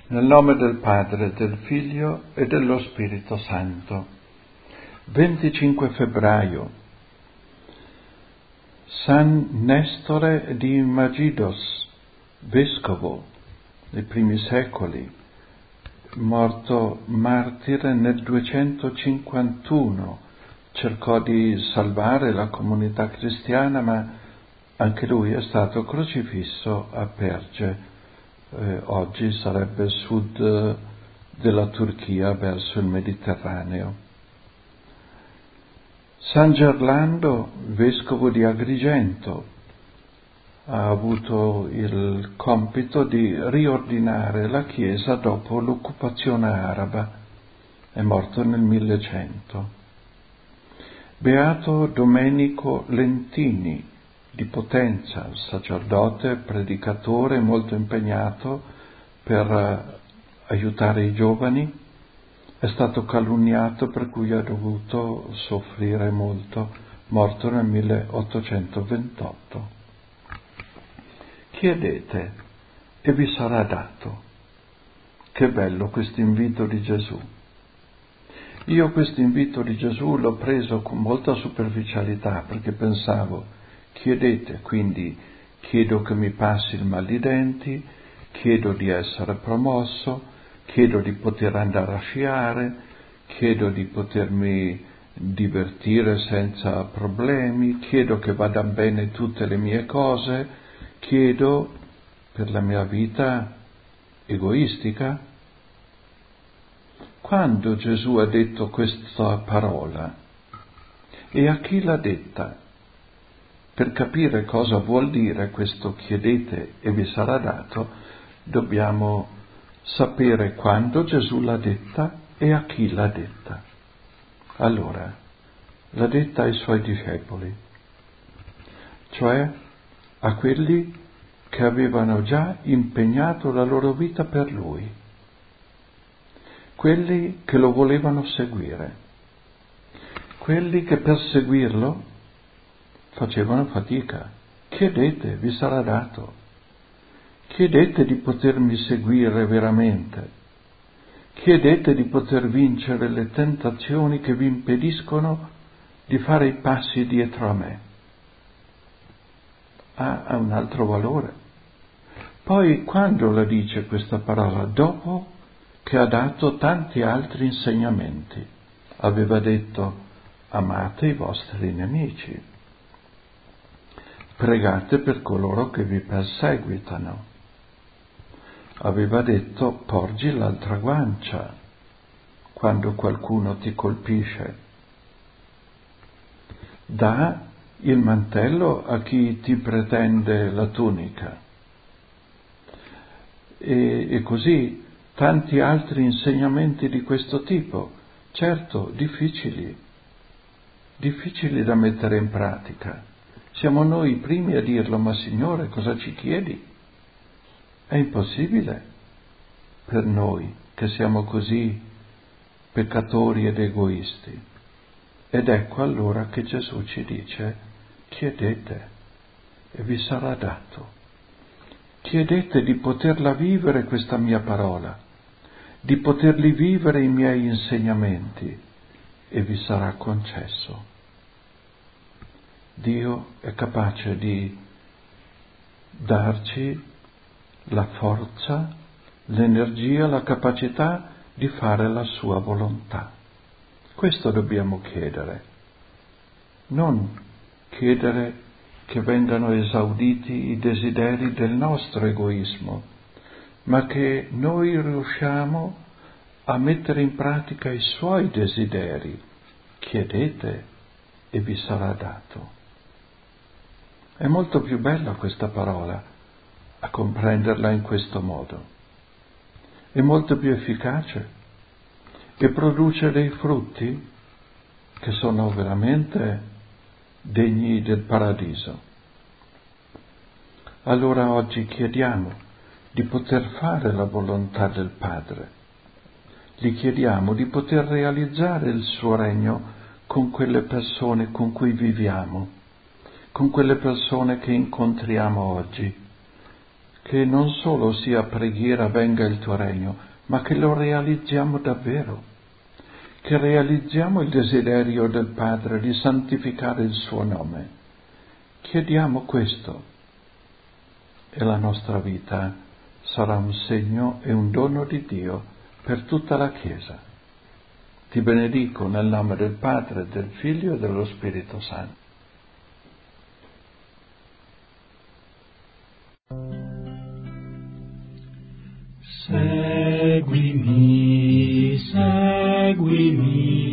Nel nome del Padre, del Figlio e dello Spirito Santo. 25 febbraio. San Nestore di Magidos, vescovo nei primi secoli, morto martire nel 251, cercò di salvare la comunità cristiana, ma anche lui è stato crocifisso a Perge. Oggi sarebbe sud della Turchia verso il Mediterraneo. San Gerlando, vescovo di Agrigento, ha avuto il compito di riordinare la Chiesa dopo l'occupazione araba, è morto nel 1100. Beato Domenico Lentini, di Potenza, sacerdote, predicatore molto impegnato per aiutare i giovani, è stato calunniato per cui ha dovuto soffrire molto, morto nel 1828. Chiedete e vi sarà dato. Che bello questo invito di Gesù. Io questo invito di Gesù l'ho preso con molta superficialità perché pensavo, chiedete, quindi chiedo che mi passi il mal di denti, chiedo di essere promosso, chiedo di poter andare a sciare, chiedo di potermi divertire senza problemi, chiedo che vadano bene tutte le mie cose, chiedo per la mia vita egoistica. Quando Gesù ha detto questa parola e a chi l'ha detta? Per capire cosa vuol dire questo chiedete e vi sarà dato, dobbiamo sapere quando Gesù l'ha detta e a chi l'ha detta. Allora, l'ha detta ai suoi discepoli, cioè a quelli che avevano già impegnato la loro vita per Lui, quelli che lo volevano seguire, quelli che per seguirlo facevano fatica. Chiedete, vi sarà dato. Chiedete di potermi seguire veramente. Chiedete di poter vincere le tentazioni che vi impediscono di fare i passi dietro a me. Ha un altro valore. Poi quando la dice questa parola? Dopo che ha dato tanti altri insegnamenti. Aveva detto, amate i vostri nemici. Pregate per coloro che vi perseguitano. Aveva detto, porgi l'altra guancia quando qualcuno ti colpisce. Dà il mantello a chi ti pretende la tunica. E così tanti altri insegnamenti di questo tipo, certo difficili da mettere in pratica. Siamo noi i primi a dirlo, ma Signore, cosa ci chiedi? È impossibile per noi che siamo così peccatori ed egoisti. Ed ecco allora che Gesù ci dice, chiedete e vi sarà dato. Chiedete di poterla vivere questa mia parola, di poterli vivere i miei insegnamenti e vi sarà concesso. Dio è capace di darci la forza, l'energia, la capacità di fare la sua volontà. Questo dobbiamo chiedere, non chiedere che vengano esauditi i desideri del nostro egoismo, ma che noi riusciamo a mettere in pratica i suoi desideri. Chiedete e vi sarà dato. È molto più bella questa parola, a comprenderla in questo modo. È molto più efficace e produce dei frutti che sono veramente degni del paradiso. Allora oggi chiediamo di poter fare la volontà del Padre. Gli chiediamo di poter realizzare il suo regno con quelle persone con cui viviamo, con quelle persone che incontriamo oggi, che non solo sia preghiera venga il tuo regno, ma che lo realizziamo davvero, che realizziamo il desiderio del Padre di santificare il suo nome. Chiediamo questo e la nostra vita sarà un segno e un dono di Dio per tutta la Chiesa. Ti benedico nel nome del Padre, del Figlio e dello Spirito Santo. Seguimi, seguimi.